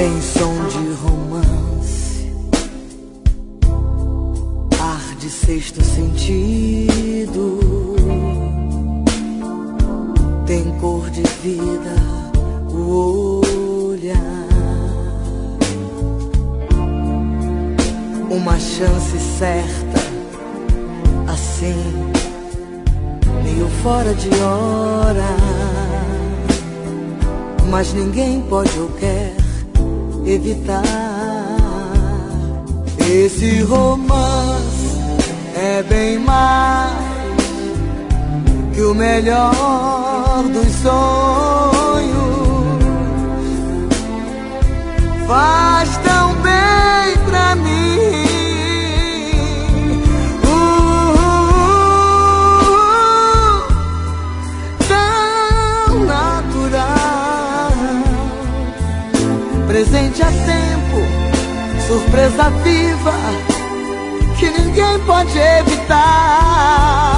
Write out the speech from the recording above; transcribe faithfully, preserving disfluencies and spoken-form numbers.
Tem som de romance, ar de sexto sentido, tem cor de vida o olhar, uma chance certa, assim, meio fora de hora, mas ninguém pode ou quer evitar. Esse romance é bem mais que o melhor dos sonhos. Faz tão bem pra mim, uh, tão natural, presente a tempo, surpresa viva que ninguém pode evitar.